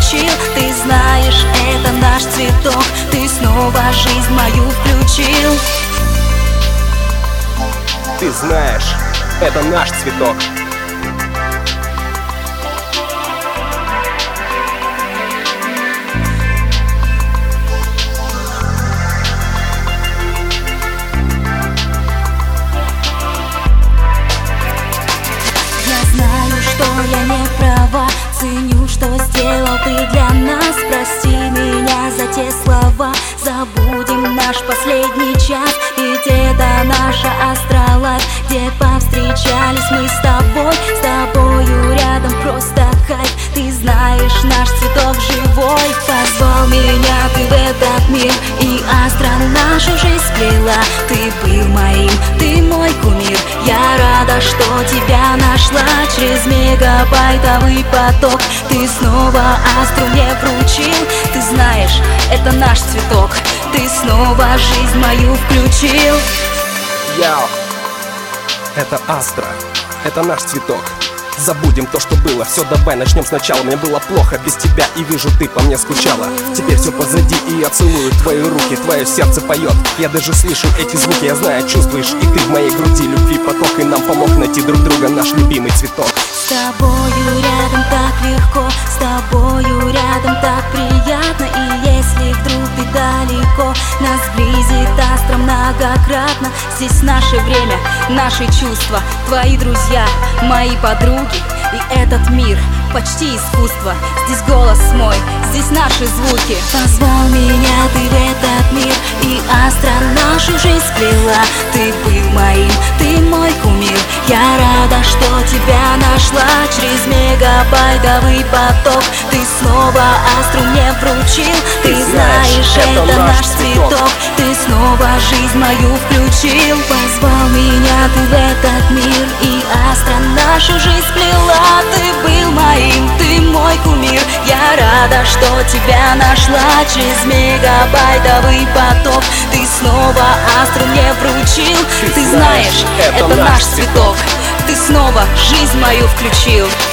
вручил. Ты знаешь, это наш цветок, ты снова жизнь мою включил. Ты знаешь, это наш цветок. Я не права, ценю, что сделал ты для нас. Прости меня за те слова, забудем наш последний час. Ведь это наша астролайф, где повстречались мы с тобою рядом просто кайф. Ты знаешь, наш цветок живой. Позвал меня ты в этот мир, и астра нашу жизнь сплела. Ты был моим, ты мой кумир. Я рада, что тебя нашла. Через мегабайтовый поток ты снова астру мне вручил. Ты знаешь, это наш цветок, ты снова жизнь мою включил. Яу, это астра, это наш цветок. Забудем то, что было, все, давай начнем сначала. Мне было плохо без тебя, и вижу, ты по мне скучала. Теперь все позади, и я целую твои руки. Твое сердце поет, я даже слышу эти звуки. Я знаю, чувствуешь, и ты в моей груди. Любви поток, и нам помог найти друг друга наш любимый цветок. С тобою рядом так легко, с тобою рядом так приятно. И если вдруг ты далеко, нас сблизит астра многократно. Здесь наше время, наши чувства, твои друзья, мои подруги. И этот мир почти искусство. Здесь голос мой, здесь наши звуки. Позвал меня ты в этот мир, и астра нашу жизнь сплела. Ты был моим, ты мой кумир. Я рада, что тебя нашла. Через мегабайтовый поток ты снова астру мне вручил. Ты знаешь, это наш цветок, ты снова жизнь мою включил. Позвал меня ты в этот мир, и астра нашу жизнь сплела. Ты был моим, ты мой кумир. Я рада, что тебя нашла. Через мегабайтовый поток ты снова астру мне вручил. Ты знаешь, это наш цветок, ты снова жизнь мою включил.